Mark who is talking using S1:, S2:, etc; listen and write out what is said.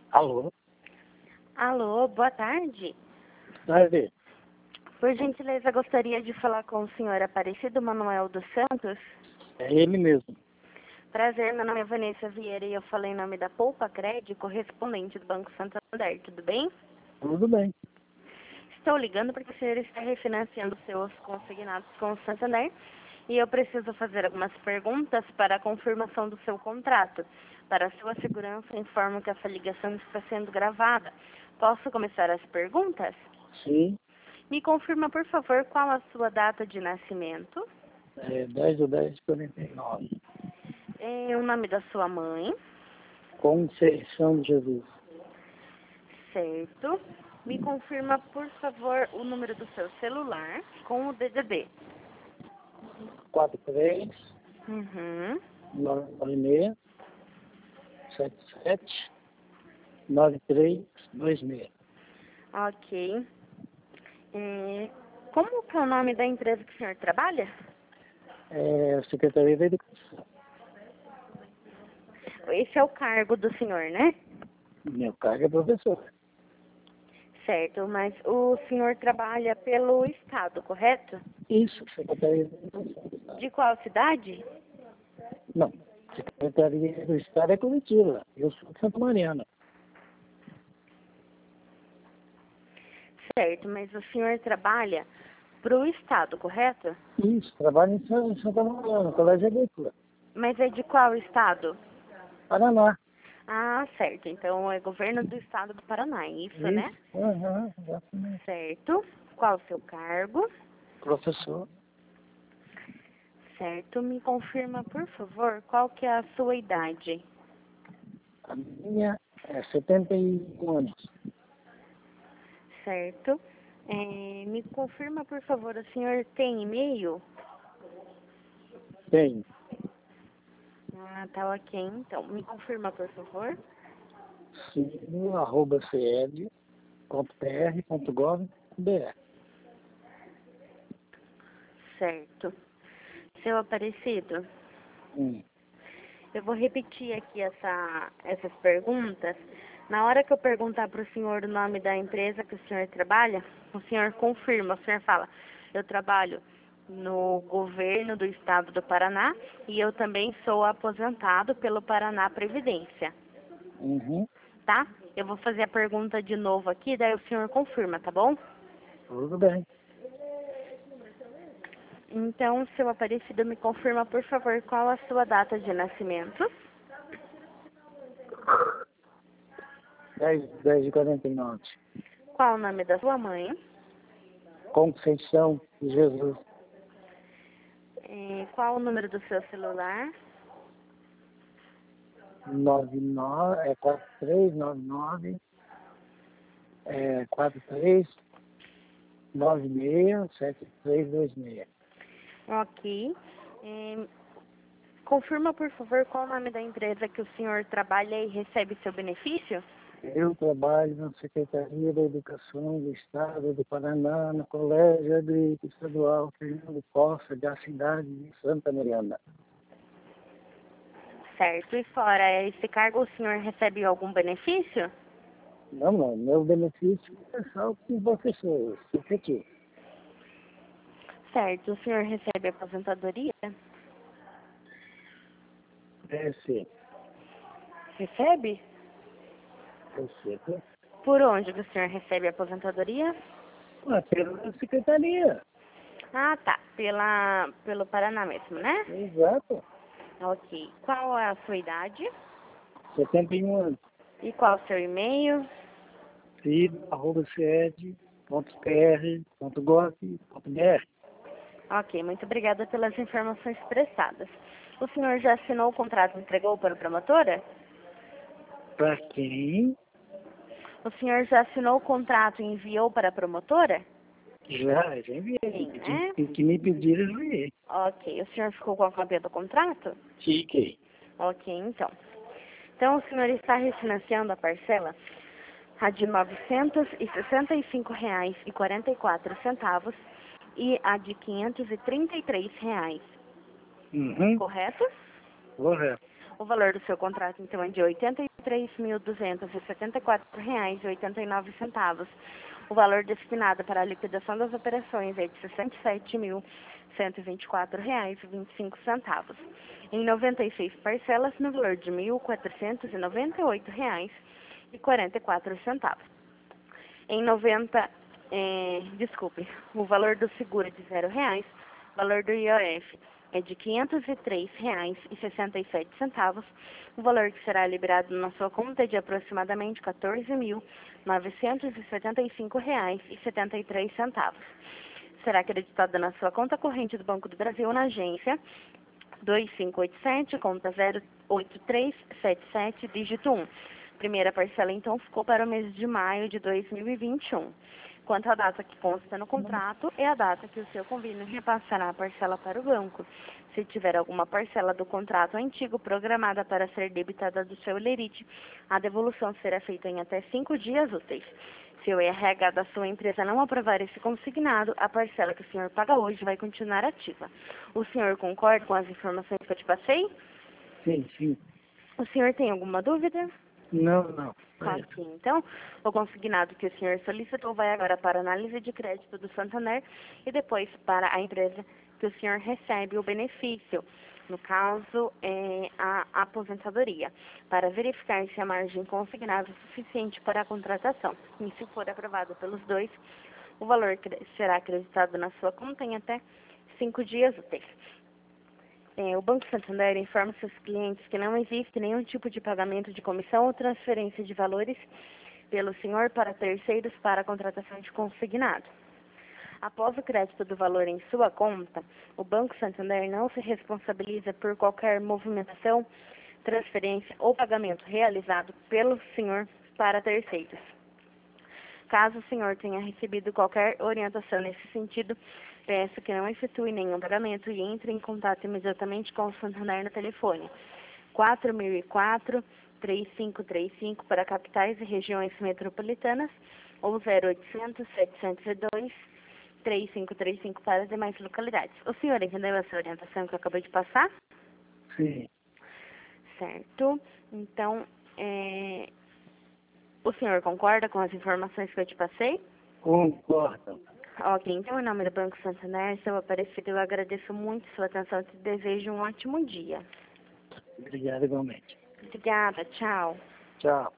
S1: Alô?
S2: Alô, boa tarde.
S1: Tarde.
S2: Por gentileza, gostaria de falar com o senhor Aparecido Manuel dos Santos.
S1: É ele mesmo.
S2: Prazer, meu nome é Vanessa Vieira e eu falei em nome da Poupa Crédito, correspondente do Banco Santander, tudo bem?
S1: Tudo bem.
S2: Estou ligando porque o senhor está refinanciando seus consignados com o Santander e eu preciso fazer algumas perguntas para a confirmação do seu contrato. Para sua segurança, informo que essa ligação está sendo gravada. Posso começar as perguntas?
S1: Sim.
S2: Me confirma, por favor, qual a sua data de nascimento,
S1: É 10/10/49.
S2: o nome da sua mãe,
S1: Conceição de Jesus.
S2: certo? Me confirma, por favor, o número do seu celular com o DDD.
S1: 43
S2: Uhum.
S1: 996 77 9326.
S2: Ok. Como que é o nome da empresa que o senhor trabalha?
S1: É Secretaria da Educação.
S2: Esse é o cargo do senhor, né?
S1: Meu cargo é professor.
S2: Certo, mas o senhor trabalha pelo Estado, correto?
S1: Isso, Secretaria da Educação.
S2: De qual cidade?
S1: Não, Secretaria do Estado é Curitiba. Eu sou de Santa Mariana.
S2: Certo, mas o senhor trabalha para o Estado, correto?
S1: Isso, trabalho em Santa Mariana, Colégio Agrícola.
S2: Mas é de qual Estado?
S1: Paraná.
S2: Ah, certo. Então é governo do Estado do Paraná, é isso, né?
S1: Aham, exatamente.
S2: Certo. Qual o seu cargo?
S1: Professor.
S2: Certo. Me confirma, por favor, qual que é a sua idade?
S1: A minha é 71 anos.
S2: Certo. Me confirma, por favor, o senhor tem e-mail?
S1: Tenho.
S2: Ah, tá ok. Então, me confirma, por favor.
S1: ciro@ced.pr.gov.br.
S2: Certo. Seu Aparecido,
S1: Hum.
S2: eu vou repetir aqui essas perguntas. Na hora que eu perguntar para o senhor o nome da empresa que o senhor trabalha, o senhor confirma, o senhor fala, eu trabalho no governo do estado do Paraná e eu também sou aposentado pelo Paraná Previdência,
S1: Uhum.
S2: tá? Eu vou fazer a pergunta de novo aqui, daí o senhor confirma, tá bom?
S1: Tudo bem.
S2: Então, seu Aparecido, me confirma, por favor, qual a sua data de nascimento,
S1: 10/10/49.
S2: qual o nome da sua mãe,
S1: Conceição de Jesus.
S2: qual o número do seu celular,
S1: 4399 4396 7326.
S2: ok. Confirma, por favor, qual o nome da empresa que o senhor trabalha e recebe seu benefício?
S1: Eu trabalho na Secretaria da Educação do Estado do Paraná, no Colégio Agrícola Estadual Fernando Costa, da cidade de Santa Mariana.
S2: Certo. E fora esse cargo, o senhor recebe algum benefício?
S1: Não, meu benefício é só com professores, efetivo.
S2: Certo. O senhor recebe aposentadoria?
S1: É, sim,
S2: Recebe?
S1: eu sei.
S2: Por onde que o senhor recebe a aposentadoria?
S1: Pela Secretaria,
S2: Ah, tá. Pelo Paraná mesmo, né?
S1: exato.
S2: Ok. Qual é a sua idade?
S1: 71 anos.
S2: E qual o seu e-mail?
S1: cid@ced.pr.gov.br.
S2: Ok, muito obrigada pelas informações prestadas. O senhor já assinou o contrato e entregou para a promotora?
S1: Para quem?
S2: O senhor já assinou o contrato e enviou para a promotora?
S1: Já enviei.
S2: Sim, né?
S1: Que me pediram, eu enviei.
S2: Ok, o senhor ficou com a cópia do contrato?
S1: Fiquei.
S2: Ok, então. Então, o senhor está refinanciando a parcela a de R$ 965,44 e a de R$ 533,
S1: Uhum.
S2: correto?
S1: Correto.
S2: O valor do seu contrato, então, é de R$ 83.274,89. O valor destinado para a liquidação das operações é de R$ 67.124,25. Em 96 parcelas, no valor de R$ 1.498,44. Em 90, o valor do seguro é de R$ 0,00, o valor do IOF é de R$ 503,67, o valor que será liberado na sua conta é de aproximadamente R$ 14.975,73. Será acreditado na sua conta corrente do Banco do Brasil na agência 2587, conta 08377, dígito 1. Primeira parcela, então, ficou para o mês de maio de 2021. Quanto à data que consta no contrato, é a data que o seu convênio repassará a parcela para o banco. Se tiver alguma parcela do contrato antigo programada para ser debitada do seu lerite, a devolução será feita em até 5 dias úteis. Se o RH da sua empresa não aprovar esse consignado, a parcela que o senhor paga hoje vai continuar ativa. O senhor concorda com as informações que eu te passei?
S1: Sim, sim.
S2: O senhor tem alguma dúvida?
S1: Não.
S2: Ok, então, o consignado que o senhor solicitou vai agora para a análise de crédito do Santander e depois para a empresa que o senhor recebe o benefício, no caso, a aposentadoria, para verificar se a margem consignada é suficiente para a contratação. E se for aprovado pelos dois, o valor será acreditado na sua conta em até 5 dias úteis. O Banco Santander informa seus clientes que não existe nenhum tipo de pagamento de comissão ou transferência de valores pelo senhor para terceiros para a contratação de consignado. Após o crédito do valor em sua conta, o Banco Santander não se responsabiliza por qualquer movimentação, transferência ou pagamento realizado pelo senhor para terceiros. Caso o senhor tenha recebido qualquer orientação nesse sentido, peço que não efetue nenhum pagamento e entre em contato imediatamente com o Santander no telefone 4004-3535 para capitais e regiões metropolitanas ou 0800-702-3535 para as demais localidades. O senhor entendeu essa orientação que eu acabei de passar?
S1: Sim.
S2: Certo. Então, o senhor concorda com as informações que eu te passei?
S1: Concordo.
S2: Ok, então, em nome do Banco Santander, seu Aparecido, eu agradeço muito sua atenção e te desejo um ótimo dia.
S1: Obrigado igualmente.
S2: Obrigada, tchau.
S1: Tchau.